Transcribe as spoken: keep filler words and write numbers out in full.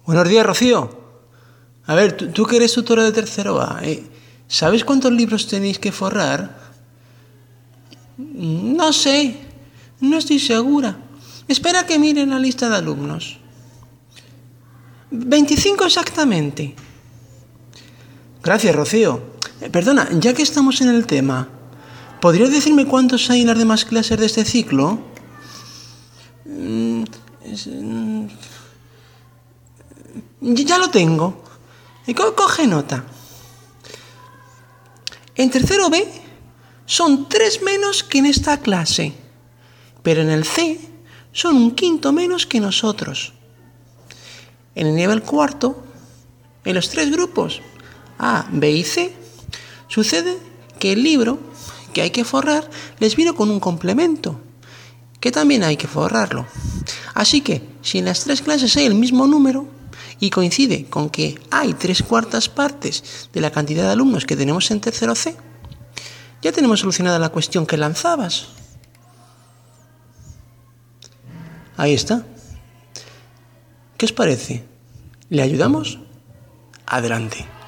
Buenos días, Rocío. A ver, tú, tú que eres tutora de tercero A, ¿eh? ¿Sabes cuántos libros tenéis que forrar? No sé, no estoy segura. Espera que mire la lista de alumnos. veinticinco exactamente. Gracias, Rocío. Eh, perdona, ya que estamos en el tema, ¿podrías decirme cuántos hay en las demás clases de este ciclo? Mm, es, mm, ya lo tengo. Co- coge nota. En tercero B son tres menos que en esta clase, pero en el C son un quinto menos que nosotros. En el nivel cuarto, en los tres grupos A, B y C, sucede que el libro que hay que forrar les vino con un complemento, que también hay que forrarlo. Así que, si en las tres clases hay el mismo número y coincide con que hay tres cuartas partes de la cantidad de alumnos que tenemos en tercero C, ya tenemos solucionada la cuestión que lanzabas. Ahí está. ¿Qué os parece? ¿Le ayudamos? Adelante.